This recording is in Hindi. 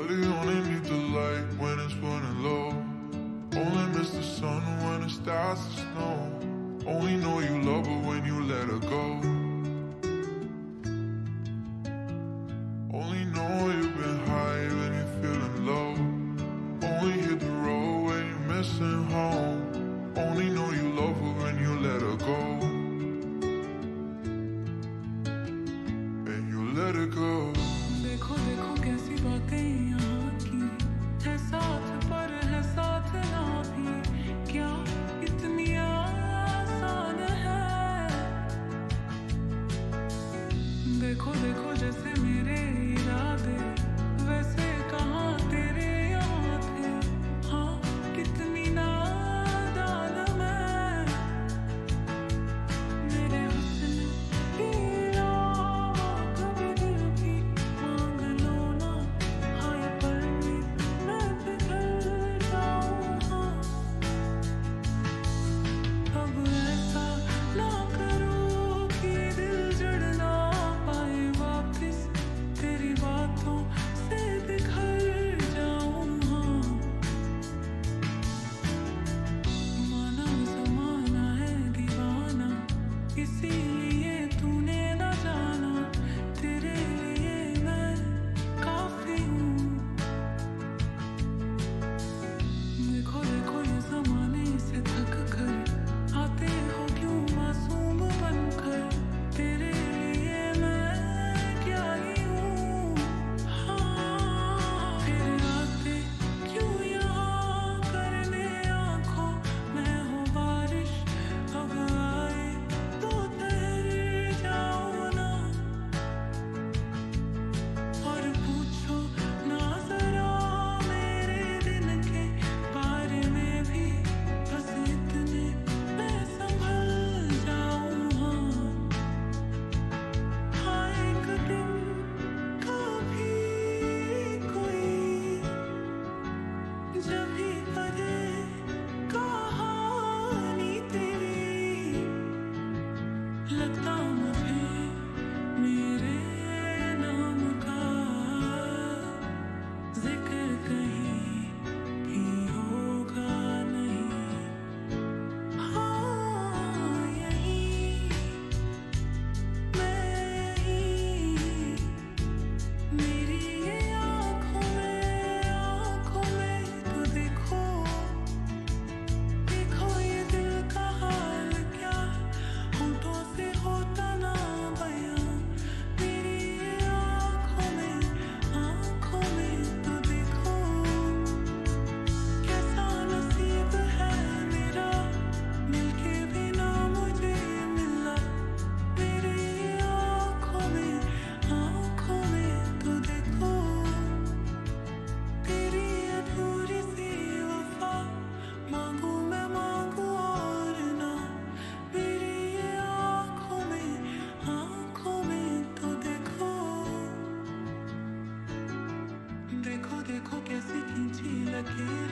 Shorty only need the light when it's burning low. Only miss the sun when it starts to snow. Only know you love her when you let her go. Only know you've been high when you're feeling low. Only hit the road when you're missing home. Only know you love her when you let her go. And you let her go. देखो देखो कैसी बातें यहाँ की है, साथ पर है साथ ना भी, क्या इतनी आसान है। देखो देखो जैसे मेरे इरादे वैसे कहाँ तेरे यहाँ थे, हाँ कितनी नादान मैं। मेरे हुस्न की राह कभी दिल की मांग लो ना, हाय पर मैं बिखर जाऊँ। हाँ अब ऐसा ना करो कि दिल जुड़ ना पाए वापिस, तेरी बातों से बिखर जाऊँ। हाँ माना ज़माना है दीवाना, इसीलिए तूने ना जाना, तेरे लिए मैं काफी हूँ। देखो देखो ये ज़माने से थक कर आते हो क्यों मासूम बनकर, तेरे लिए मैं क्या ही हूँ। हाँ फिर आते क्यों यहाँ करने आँखों मैं हो बारिश, अब आए तो ठहर जाओ ना। और पूछो ना जरा मेरे दिन के बारे में भी, बस इतने मैं संभल जाऊँ। हाँ हाँ एक दिन कभी कोई जब भी पढ़े कहानी तेरी, लगता मुझे मेरे नाम का जिक्र कहीं भी होगा नहीं। हाँ यही मैं ही, मेरी ये आँखों में तो देखो देखो ये दिल का हाल क्या, होठों से होता ना बयां। मेरी ये आँखों में तो देखो, कैसा नसीब है मेरा, मिलके भी ना मुझे मिला। मेरी ये आँखों में तो देखो, तेरी अधूरी सी वफा मांगू मैं मांगू और ना। मेरी ये आँखों में तो देखो, देखो देखो कैसी खींची लकीर